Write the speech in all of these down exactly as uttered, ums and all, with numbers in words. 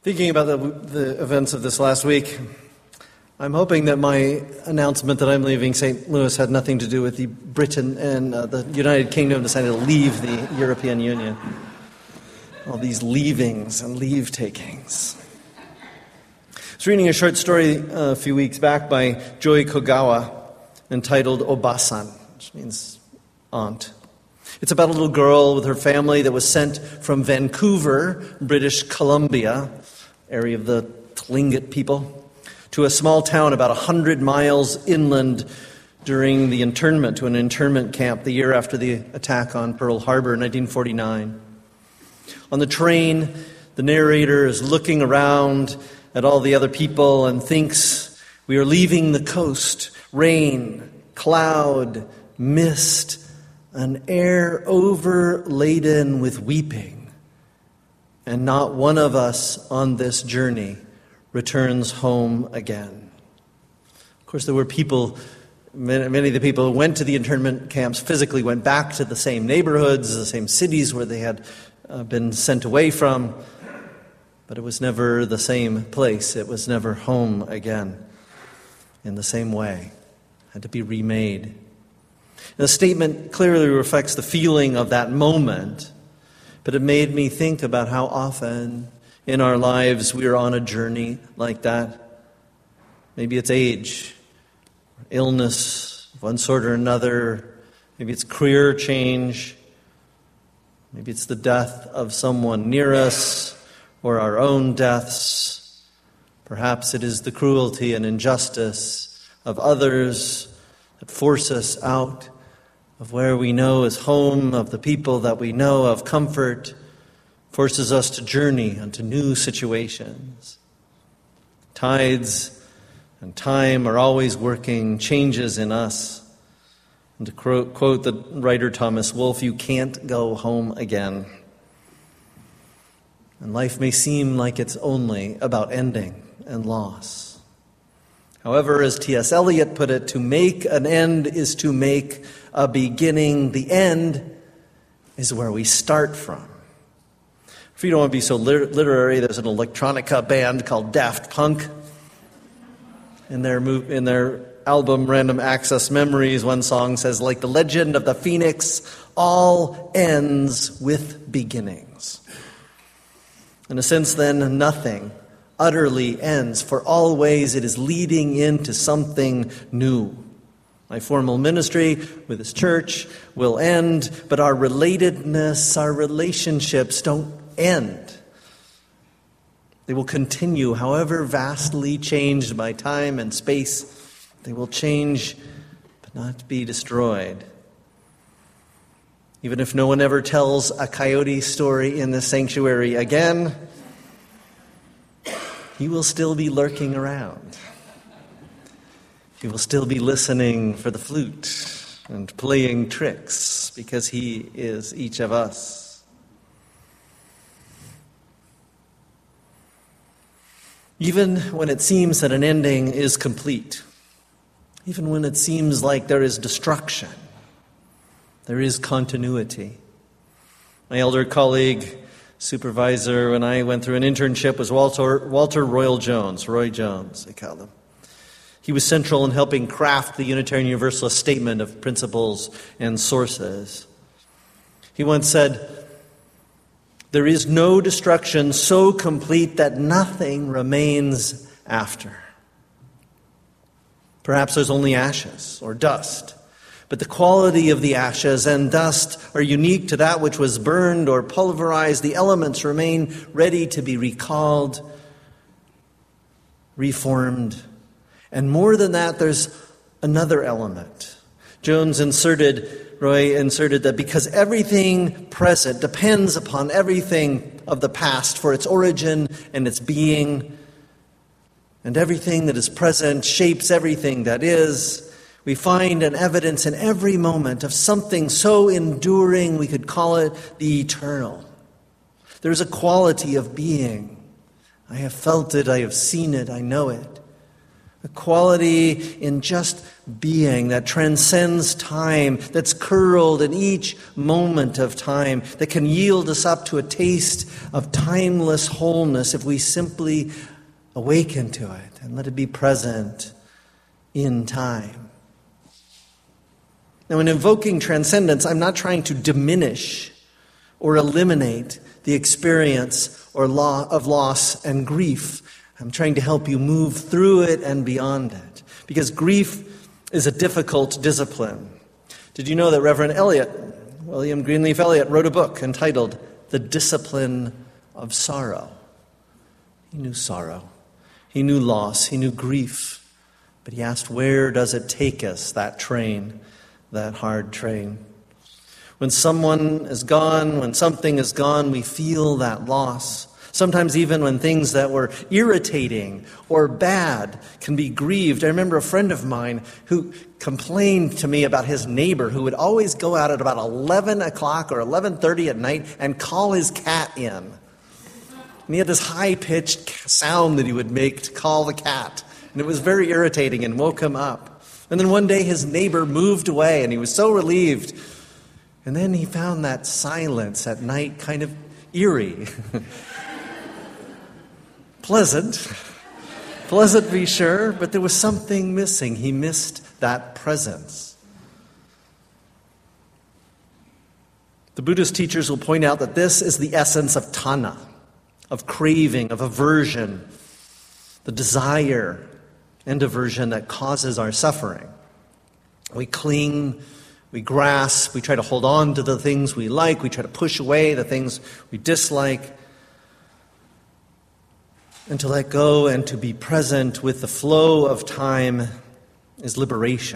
Thinking about the, the events of this last week, I'm hoping that my announcement that I'm leaving Saint Louis had nothing to do with the Britain and uh, the United Kingdom deciding to leave the European Union. All these leavings and leave-takings. I was reading a short story uh, a few weeks back by Joy Kogawa entitled Obasan, which means aunt. It's about a little girl with her family that was sent from Vancouver, British Columbia, area of the Tlingit people, to a small town about one hundred miles inland during the internment, to an internment camp the year after the attack on Pearl Harbor in nineteen forty-nine. On the train, the narrator is looking around at all the other people and thinks, we are leaving the coast, rain, cloud, mist, an air overladen with weeping. And not one of us on this journey returns home again. Of course, there were people, many, many of the people who went to the internment camps physically went back to the same neighborhoods, the same cities where they had uh, been sent away from. But it was never the same place. It was never home again in the same way. It had to be remade. And the statement clearly reflects the feeling of that moment. But it made me think about how often in our lives we are on a journey like that. Maybe it's age, illness of one sort or another. Maybe it's career change. Maybe it's the death of someone near us or our own deaths. Perhaps it is the cruelty and injustice of others that force us out of where we know is home, of the people that we know, of comfort, forces us to journey into new situations. Tides and time are always working changes in us. And to quote the writer Thomas Wolfe, you can't go home again. And life may seem like it's only about ending and loss. However, as T S Eliot put it, to make an end is to make a beginning. The end is where we start from. If you don't want to be so literary, there's an electronica band called Daft Punk. In their move, in their album Random Access Memories, one song says, like the legend of the phoenix, all ends with beginnings. In a sense, then, nothing utterly ends, for always it is leading into something new. My formal ministry with this church will end, but our relatedness, our relationships don't end. They will continue, however vastly changed by time and space. They will change, but not be destroyed. Even if no one ever tells a coyote story in this sanctuary again, he will still be lurking around. He will still be listening for the flute and playing tricks because he is each of us. Even when it seems that an ending is complete, even when it seems like there is destruction, there is continuity. My elder colleague, supervisor, when I went through an internship, was Walter, Walter Royal Jones, Roy Jones, they call him. He was central in helping craft the Unitarian Universalist Statement of Principles and Sources. He once said, there is no destruction so complete that nothing remains after. Perhaps there's only ashes or dust, but the quality of the ashes and dust are unique to that which was burned or pulverized. The elements remain ready to be recalled, reformed. And more than that, there's another element. Jones inserted, Roy inserted that because everything present depends upon everything of the past for its origin and its being, and everything that is present shapes everything that is, we find an evidence in every moment of something so enduring we could call it the eternal. There's a quality of being. I have felt it, I have seen it, I know it. A quality in just being that transcends time, that's curled in each moment of time, that can yield us up to a taste of timeless wholeness if we simply awaken to it and let it be present in time. Now, in invoking transcendence, I'm not trying to diminish or eliminate the experience or law of loss and grief. I'm trying to help you move through it and beyond it, because grief is a difficult discipline. Did you know that Reverend Eliot, William Greenleaf Eliot, wrote a book entitled The Discipline of Sorrow? He knew sorrow. He knew loss. He knew grief. But he asked, where does it take us, that train, that hard train? When someone is gone, when something is gone, we feel that loss. Sometimes even when things that were irritating or bad can be grieved. I remember a friend of mine who complained to me about his neighbor who would always go out at about eleven o'clock or eleven thirty at night and call his cat in. And he had this high-pitched sound that he would make to call the cat. And it was very irritating and woke him up. And then one day his neighbor moved away and he was so relieved. And then he found that silence at night kind of eerie. Pleasant, pleasant be sure, but there was something missing. He missed that presence. The Buddhist teachers will point out that this is the essence of tanha, of craving, of aversion, the desire and aversion that causes our suffering. We cling, we grasp, we try to hold on to the things we like, we try to push away the things we dislike. And to let go and to be present with the flow of time is liberation.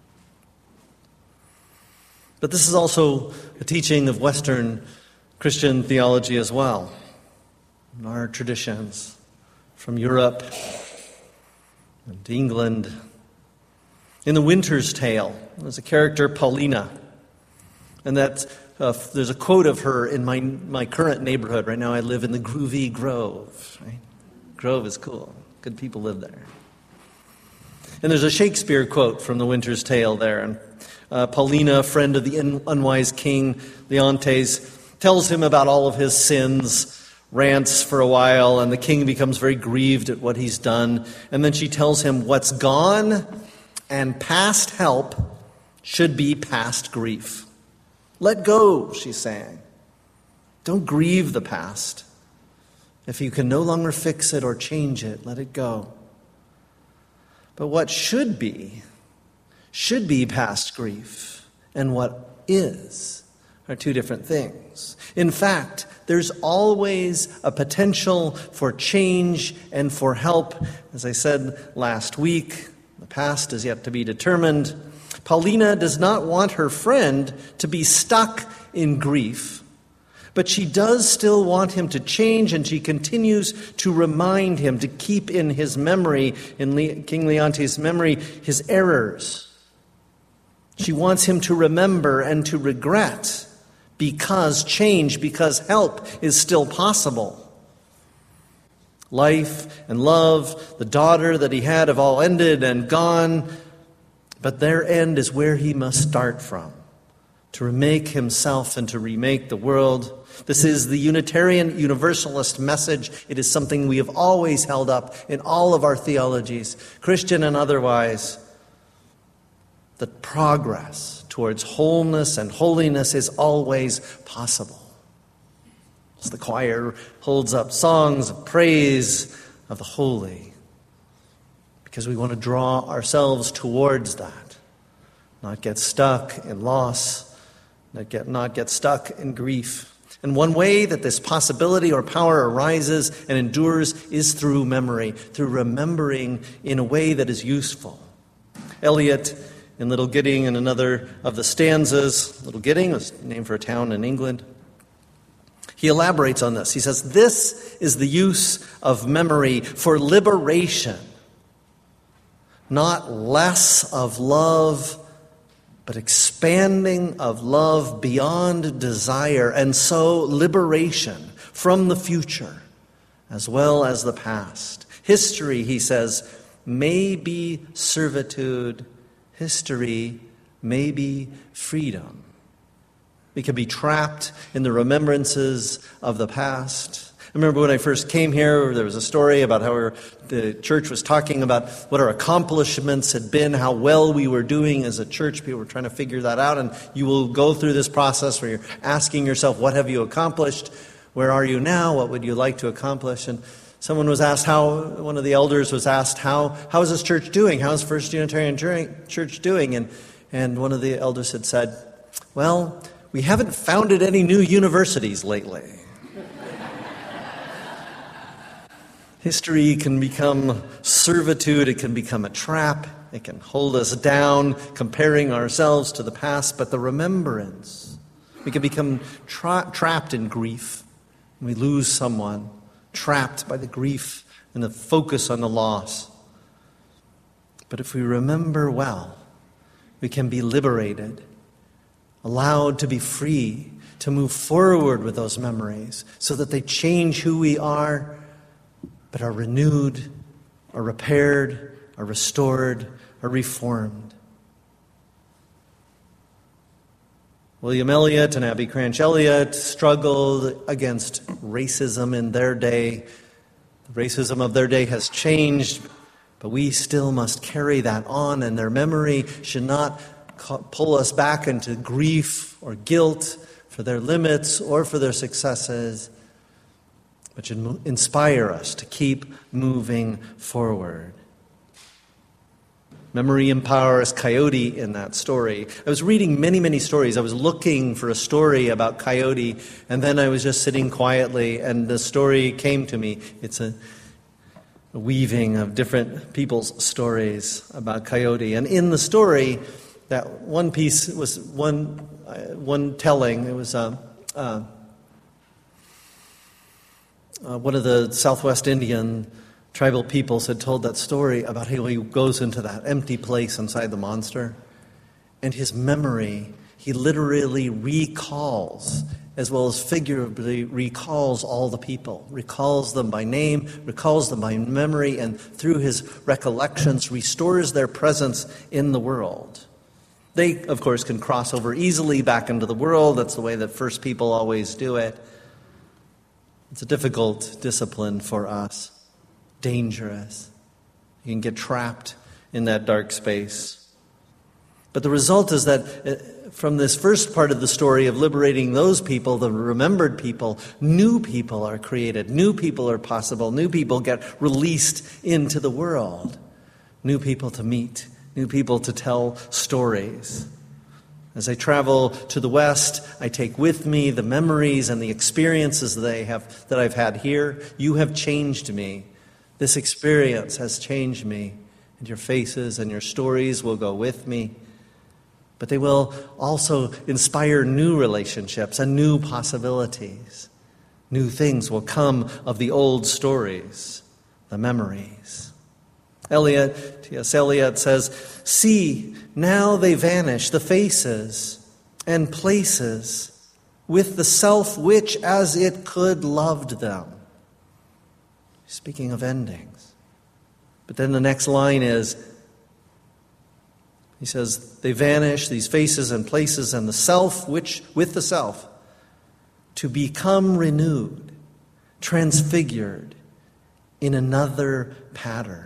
But this is also a teaching of Western Christian theology as well. In our traditions from Europe and England. In The Winter's Tale, there's a character, Paulina. And that uh, there's a quote of her in my, my current neighborhood. Right now I live in the Groovy Grove, right? Grove is cool. Good people live there. And there's a Shakespeare quote from The Winter's Tale there. And uh, Paulina, friend of the un- unwise king Leontes, tells him about all of his sins, rants for a while, and the king becomes very grieved at what he's done. And then she tells him what's gone and past help should be past grief. Let go, she's saying. Don't grieve the past. If you can no longer fix it or change it, let it go. But what should be, should be past grief, and what is, are two different things. In fact, there's always a potential for change and for help. As I said last week, the past is yet to be determined. Paulina does not want her friend to be stuck in grief. But she does still want him to change, and she continues to remind him, to keep in his memory, in Le- King Leontes' memory, his errors. She wants him to remember and to regret, because change, because help is still possible. Life and love, the daughter that he had have all ended and gone, but their end is where he must start from, to remake himself and to remake the world. This is the Unitarian Universalist message. It is something we have always held up in all of our theologies, Christian and otherwise, that progress towards wholeness and holiness is always possible. As the choir holds up songs of praise of the holy, because we want to draw ourselves towards that, not get stuck in loss, not get, not get stuck in grief. And one way that this possibility or power arises and endures is through memory, through remembering in a way that is useful. Eliot, in Little Gidding, and another of the stanzas, Little Gidding was named for a town in England, he elaborates on this. He says, this is the use of memory for liberation, not less of love, but expanding of love beyond desire, and so liberation from the future as well as the past. History, he says, may be servitude, history may be freedom. We can be trapped in the remembrances of the past. I remember when I first came here, there was a story about how we were, the church was talking about what our accomplishments had been, how well we were doing as a church. People were trying to figure that out, and you will go through this process where you're asking yourself, what have you accomplished? Where are you now? What would you like to accomplish? And someone was asked how, one of the elders was asked, how, how is this church doing? How is First Unitarian Church doing? And, and one of the elders had said, well, we haven't founded any new universities lately. History can become servitude, it can become a trap, it can hold us down, comparing ourselves to the past, but the remembrance, we can become tra- trapped in grief. We lose someone, trapped by the grief and the focus on the loss. But if we remember well, we can be liberated, allowed to be free, to move forward with those memories so that they change who we are, but are renewed, are repaired, are restored, are reformed. William Eliot and Abbey Cranch Eliot struggled against racism in their day. The racism of their day has changed, but we still must carry that on, and their memory should not pull us back into grief or guilt for their limits or for their successes, but should inspire us to keep moving forward. Memory empowers Coyote in that story. I was reading many, many stories. I was looking for a story about Coyote, and then I was just sitting quietly, and the story came to me. It's a, a weaving of different people's stories about Coyote. And in the story, that one piece was one, uh, one telling. It was a... Uh, uh, Uh, one of the Southwest Indian tribal peoples had told that story about how he goes into that empty place inside the monster. And his memory, he literally recalls, as well as figuratively recalls all the people, recalls them by name, recalls them by memory, and through his recollections restores their presence in the world. They, of course, can cross over easily back into the world. That's the way that first people always do it. It's a difficult discipline for us, dangerous. You can get trapped in that dark space. But the result is that from this first part of the story of liberating those people, the remembered people, new people are created, new people are possible, new people get released into the world, new people to meet, new people to tell stories. As I travel to the West, I take with me the memories and the experiences that I have, that I've had here. You have changed me. This experience has changed me. And your faces and your stories will go with me. But they will also inspire new relationships and new possibilities. New things will come of the old stories, the memories. Eliot, T S. Eliot says, "See, now they vanish, the faces and places, with the self which, as it could, loved them." Speaking of endings. But then the next line is, he says, they vanish, these faces and places, and the self which, with the self, to become renewed, transfigured in another pattern.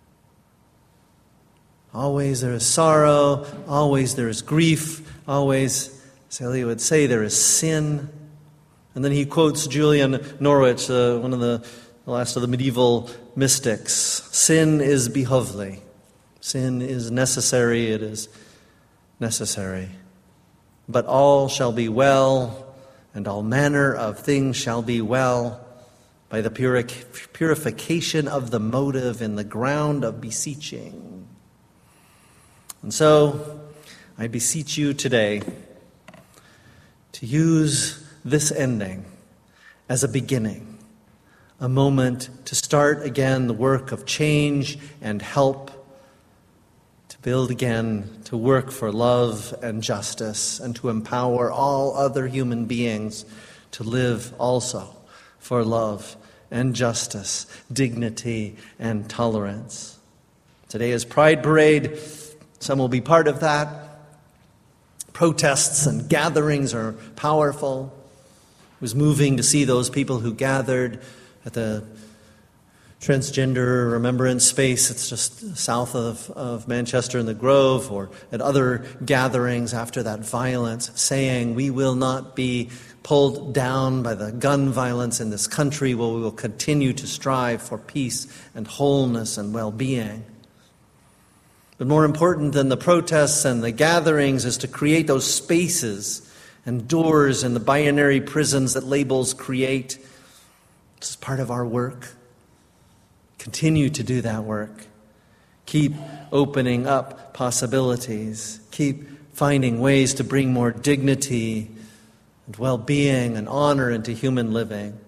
Always there is sorrow, always there is grief, always, as Eliot would say, there is sin. And then he quotes Julian Norwich, uh, one of the, the last of the medieval mystics. Sin is behovely. Sin is necessary, it is necessary. But all shall be well, and all manner of things shall be well, by the puric- purification of the motive in the ground of beseeching. And so, I beseech you today to use this ending as a beginning, a moment to start again the work of change and help, to build again, to work for love and justice, and to empower all other human beings to live also for love and justice, dignity and tolerance. Today is Pride Parade. Some will be part of that. Protests and gatherings are powerful. It was moving to see those people who gathered at the Transgender Remembrance Space. It's just south of, of Manchester in the Grove, or at other gatherings after that violence, saying we will not be pulled down by the gun violence in this country. Well, we will continue to strive for peace and wholeness and well-being. But more important than the protests and the gatherings is to create those spaces and doors and the binary prisons that labels create. This is part of our work. Continue to do that work. Keep opening up possibilities. Keep finding ways to bring more dignity and well-being and honor into human living.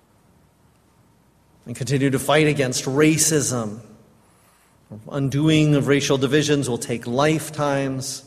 And continue to fight against racism. Undoing of racial divisions will take lifetimes.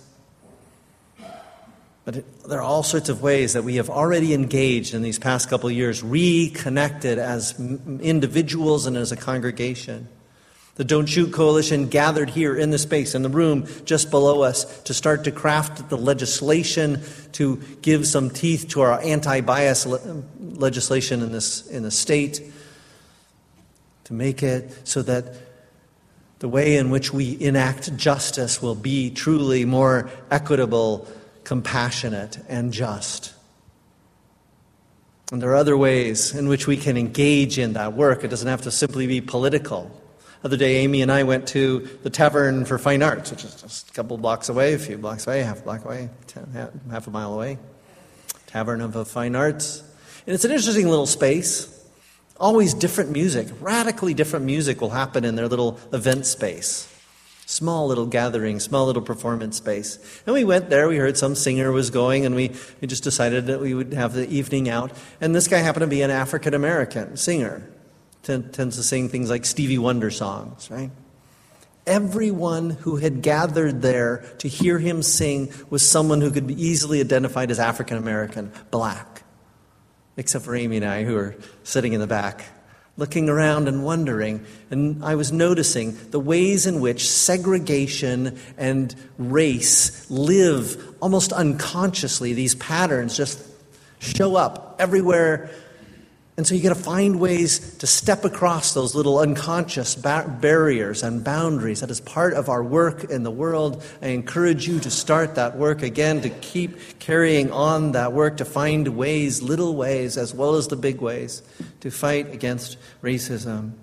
But it, there are all sorts of ways that we have already engaged in these past couple of years, reconnected as m- individuals and as a congregation. The Don't Shoot Coalition gathered here in the space, in the room just below us, to start to craft the legislation to give some teeth to our anti-bias le- legislation in this in the state, to make it so that the way in which we enact justice will be truly more equitable, compassionate, and just. And there are other ways in which we can engage in that work. It doesn't have to simply be political. The other day, Amy and I went to the Tavern for Fine Arts, which is just a couple blocks away, a few blocks away, half a block away, ten, half a mile away. Tavern of Fine Arts. And it's an interesting little space. Always different music, radically different music will happen in their little event space. Small little gathering, small little performance space. And we went there, we heard some singer was going, and we, we just decided that we would have the evening out. And this guy happened to be an African-American singer. Tend, tends to sing things like Stevie Wonder songs, right? Everyone who had gathered there to hear him sing was someone who could be easily identified as African-American, black. Except for Amy and I, who are sitting in the back, looking around and wondering. And I was noticing the ways in which segregation and race live almost unconsciously. These patterns just show up everywhere. And so you got to find ways to step across those little unconscious ba- barriers and boundaries. That is part of our work in the world. I encourage you to start that work again, to keep carrying on that work, to find ways, little ways, as well as the big ways, to fight against racism.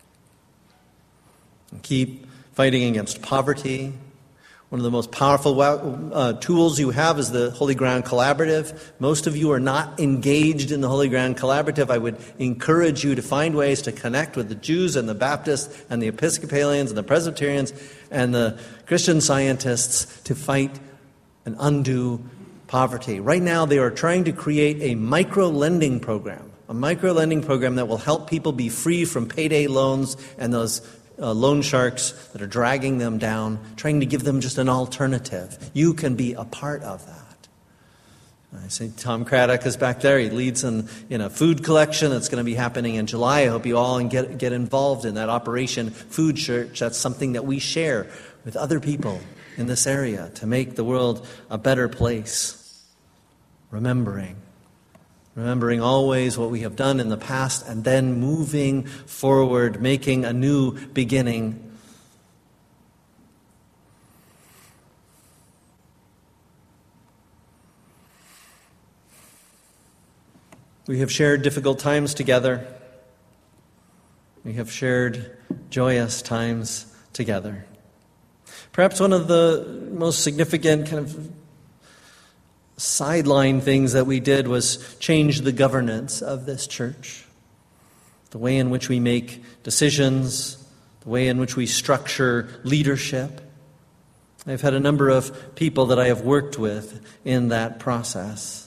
And keep fighting against poverty. One of the most powerful uh, tools you have is the Holy Ground Collaborative. Most of you are not engaged in the Holy Ground Collaborative. I would encourage you to find ways to connect with the Jews and the Baptists and the Episcopalians and the Presbyterians and the Christian Scientists to fight and undo poverty. Right now, they are trying to create a micro-lending program, a micro-lending program that will help people be free from payday loans and those Uh, loan sharks that are dragging them down, trying to give them just an alternative. You can be a part of that. I see Tom Craddock is back there. He leads in, in a food collection that's going to be happening in July. I hope you all get, get involved in that Operation Food Church. That's something that we share with other people in this area to make the world a better place. Remembering. Remembering always what we have done in the past and then moving forward, making a new beginning. We have shared difficult times together. We have shared joyous times together. Perhaps one of the most significant kind of sideline things that we did was change the governance of this church. The way in which we make decisions, the way in which we structure leadership. I've had a number of people that I have worked with in that process.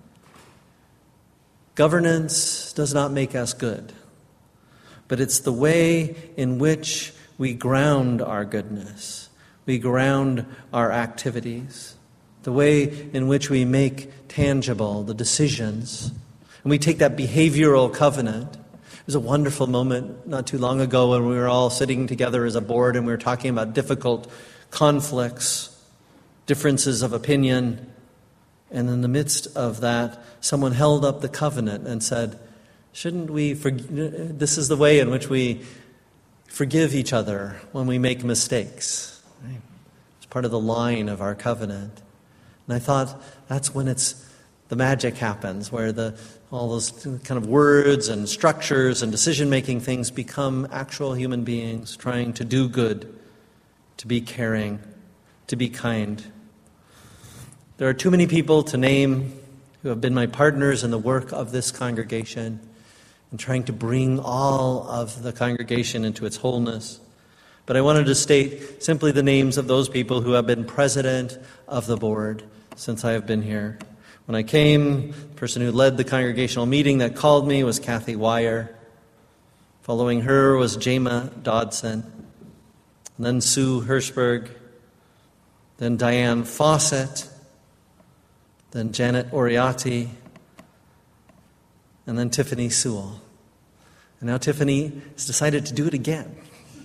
Governance does not make us good, but it's the way in which we ground our goodness. We ground our activities. The way in which we make tangible the decisions. And we take that behavioral covenant It was a wonderful moment not too long ago when we were all sitting together as a board and we were talking about difficult conflicts, differences of opinion. And in the midst of that, someone held up the covenant and said, shouldn't we, forg- this is the way in which we forgive each other when we make mistakes. Right? It's part of the line of our covenant. And I thought that's when it's the magic happens, where the all those kind of words and structures and decision-making things become actual human beings trying to do good, to be caring, to be kind. There are too many people to name who have been my partners in the work of this congregation and trying to bring all of the congregation into its wholeness. But I wanted to state simply the names of those people who have been president of the board since I have been here. When I came, the person who led the congregational meeting that called me was Kathy Wire. Following her was Jema Dodson. And then Sue Hirschberg. Then Diane Fawcett. Then Janet Oriati. And then Tiffany Sewell. And now Tiffany has decided to do it again.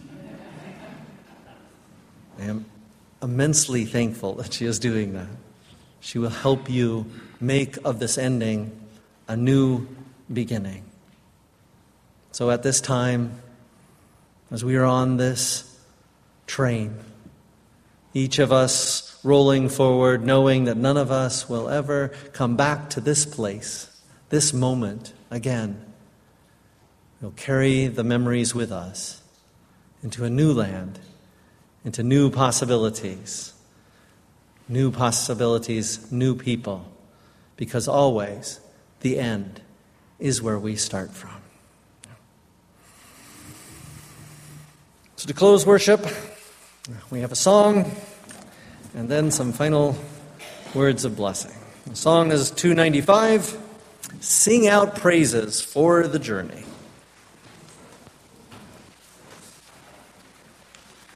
I am immensely thankful that she is doing that. She will help you make of this ending a new beginning. So at this time, as we are on this train, each of us rolling forward, knowing that none of us will ever come back to this place, this moment again, we'll carry the memories with us into a new land, into new possibilities. New possibilities, new people, because always the end is where we start from. So to close worship, we have a song and then some final words of blessing. The song is two ninety-five, Sing Out Praises for the Journey.